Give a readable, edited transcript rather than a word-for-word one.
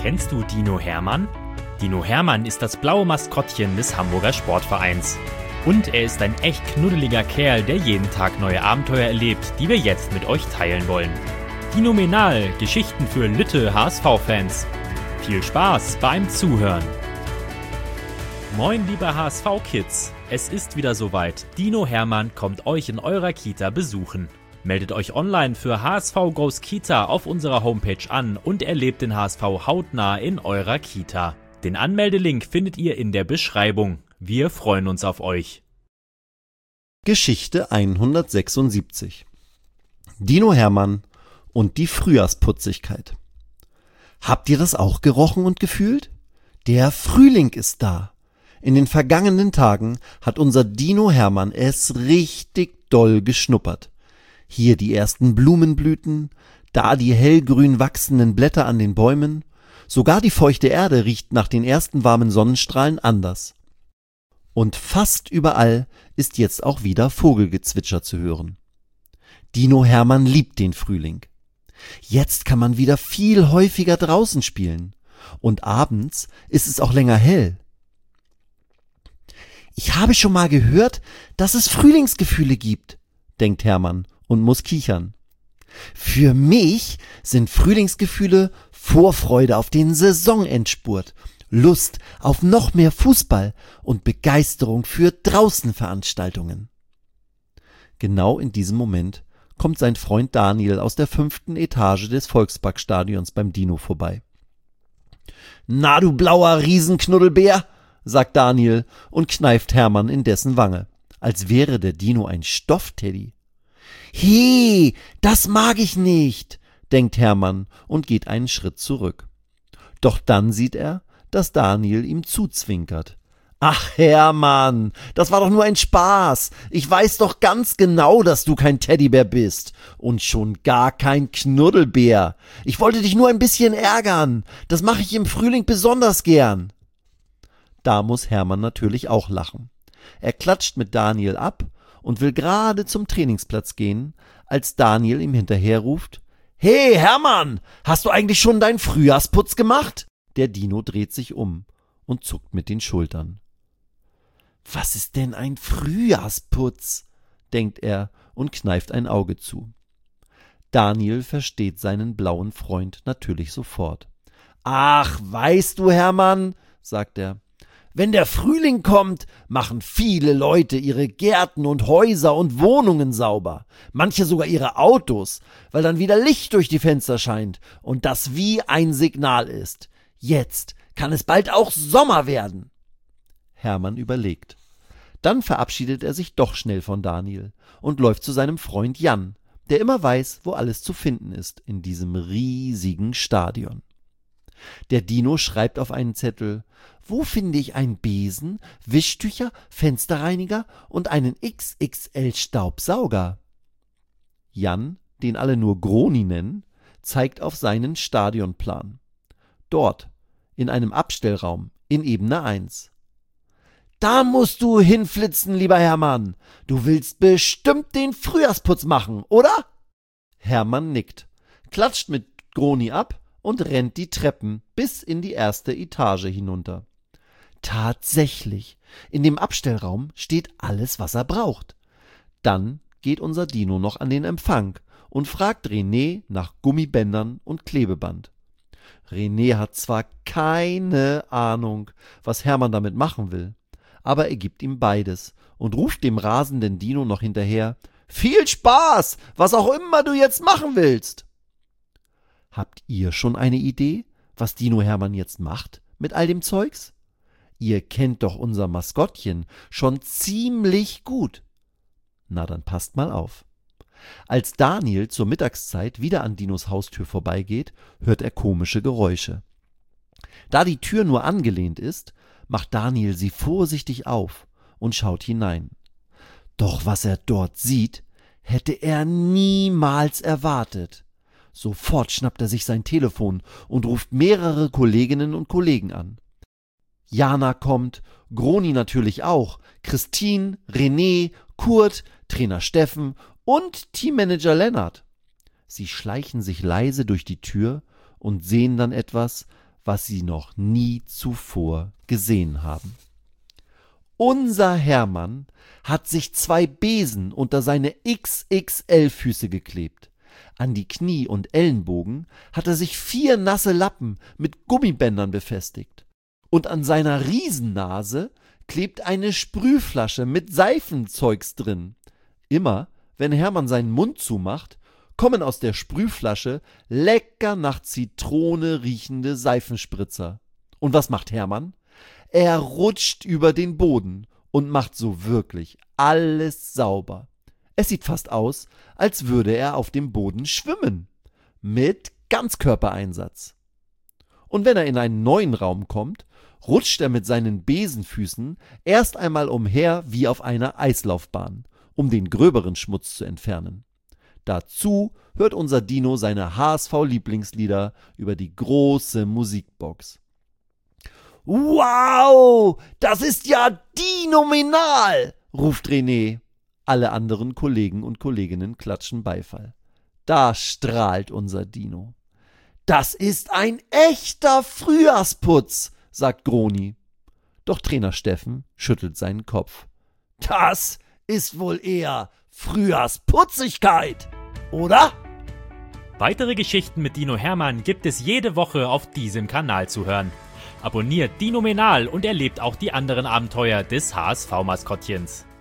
Kennst du Dino Hermann? Dino Hermann ist das blaue Maskottchen des Hamburger Sportvereins. Und er ist ein echt knuddeliger Kerl, der jeden Tag neue Abenteuer erlebt, die wir jetzt mit euch teilen wollen. Dinomenal, Geschichten für Lütte HSV-Fans. Viel Spaß beim Zuhören. Moin liebe HSV-Kids, es ist wieder soweit. Dino Hermann kommt euch in eurer Kita besuchen. Meldet euch online für HSV Goes Kita auf unserer Homepage an und erlebt den HSV hautnah in eurer Kita. Den Anmeldelink findet ihr in der Beschreibung. Wir freuen uns auf euch. Geschichte 176. Dino Hermann und die Frühjahrsputzigkeit. Habt ihr das auch gerochen und gefühlt? Der Frühling ist da. In den vergangenen Tagen hat unser Dino Hermann es richtig doll geschnuppert. Hier die ersten Blumenblüten, da die hellgrün wachsenden Blätter an den Bäumen. Sogar die feuchte Erde riecht nach den ersten warmen Sonnenstrahlen anders. Und fast überall ist jetzt auch wieder Vogelgezwitscher zu hören. Dino Hermann liebt den Frühling. Jetzt kann man wieder viel häufiger draußen spielen. Und abends ist es auch länger hell. Ich habe schon mal gehört, dass es Frühlingsgefühle gibt, denkt Hermann und muss kichern. Für mich sind Frühlingsgefühle Vorfreude auf den Saisonendspurt, Lust auf noch mehr Fußball und Begeisterung für Draußenveranstaltungen. Genau in diesem Moment kommt sein Freund Daniel aus der 5. Etage des Volksparkstadions beim Dino vorbei. »Na, du blauer Riesenknuddelbär«, sagt Daniel und kneift Hermann in dessen Wange, als wäre der Dino ein Stoffteddy. »He, das mag ich nicht«, denkt Hermann und geht einen Schritt zurück. Doch dann sieht er, dass Daniel ihm zuzwinkert. »Ach Hermann, das war doch nur ein Spaß. Ich weiß doch ganz genau, dass du kein Teddybär bist und schon gar kein Knuddelbär. Ich wollte dich nur ein bisschen ärgern. Das mache ich im Frühling besonders gern.« Da muss Hermann natürlich auch lachen. Er klatscht mit Daniel ab und will gerade zum Trainingsplatz gehen, als Daniel ihm hinterher ruft: »Hey Hermann, hast du eigentlich schon deinen Frühjahrsputz gemacht?« Der Dino dreht sich um und zuckt mit den Schultern. »Was ist denn ein Frühjahrsputz?«, denkt er und kneift ein Auge zu. Daniel versteht seinen blauen Freund natürlich sofort. »Ach, weißt du, Hermann«, sagt er, »wenn der Frühling kommt, machen viele Leute ihre Gärten und Häuser und Wohnungen sauber. Manche sogar ihre Autos, weil dann wieder Licht durch die Fenster scheint und das wie ein Signal ist. Jetzt kann es bald auch Sommer werden.« Hermann überlegt. Dann verabschiedet er sich doch schnell von Daniel und läuft zu seinem Freund Jan, der immer weiß, wo alles zu finden ist in diesem riesigen Stadion. Der Dino schreibt auf einen Zettel: »Wo finde ich einen Besen, Wischtücher, Fensterreiniger und einen XXL-Staubsauger?« Jan, den alle nur Groni nennen, zeigt auf seinen Stadionplan. Dort, in einem Abstellraum, in Ebene 1. »Da musst du hinflitzen, lieber Hermann. Du willst bestimmt den Frühjahrsputz machen, oder?« Hermann nickt, klatscht mit Groni ab und rennt die Treppen bis in die 1. Etage hinunter. Tatsächlich, in dem Abstellraum steht alles, was er braucht. Dann geht unser Dino noch an den Empfang und fragt René nach Gummibändern und Klebeband. René hat zwar keine Ahnung, was Hermann damit machen will, aber er gibt ihm beides und ruft dem rasenden Dino noch hinterher: »Viel Spaß, was auch immer du jetzt machen willst!« Habt ihr schon eine Idee, was Dino Hermann jetzt macht mit all dem Zeugs? Ihr kennt doch unser Maskottchen schon ziemlich gut. Na, dann passt mal auf. Als Daniel zur Mittagszeit wieder an Dinos Haustür vorbeigeht, hört er komische Geräusche. Da die Tür nur angelehnt ist, macht Daniel sie vorsichtig auf und schaut hinein. Doch was er dort sieht, hätte er niemals erwartet. Sofort schnappt er sich sein Telefon und ruft mehrere Kolleginnen und Kollegen an. Jana kommt, Groni natürlich auch, Christine, René, Kurt, Trainer Steffen und Teammanager Lennart. Sie schleichen sich leise durch die Tür und sehen dann etwas, was sie noch nie zuvor gesehen haben. Unser Hermann hat sich 2 Besen unter seine XXL-Füße geklebt. An die Knie und Ellenbogen hat er sich 4 nasse Lappen mit Gummibändern befestigt. Und an seiner Riesennase klebt eine Sprühflasche mit Seifenzeugs drin. Immer, wenn Hermann seinen Mund zumacht, kommen aus der Sprühflasche lecker nach Zitrone riechende Seifenspritzer. Und was macht Hermann? Er rutscht über den Boden und macht so wirklich alles sauber. Es sieht fast aus, als würde er auf dem Boden schwimmen. Mit Ganzkörpereinsatz. Und wenn er in einen neuen Raum kommt, rutscht er mit seinen Besenfüßen erst einmal umher wie auf einer Eislaufbahn, um den gröberen Schmutz zu entfernen. Dazu hört unser Dino seine HSV-Lieblingslieder über die große Musikbox. »Wow, das ist ja dinominal«, ruft René. Alle anderen Kollegen und Kolleginnen klatschen Beifall. Da strahlt unser Dino. »Das ist ein echter Frühjahrsputz«, sagt Groni. Doch Trainer Steffen schüttelt seinen Kopf. »Das ist wohl eher Frühjahrsputzigkeit, oder?« Weitere Geschichten mit Dino Hermann gibt es jede Woche auf diesem Kanal zu hören. Abonniert Dinominal und erlebt auch die anderen Abenteuer des HSV-Maskottchens.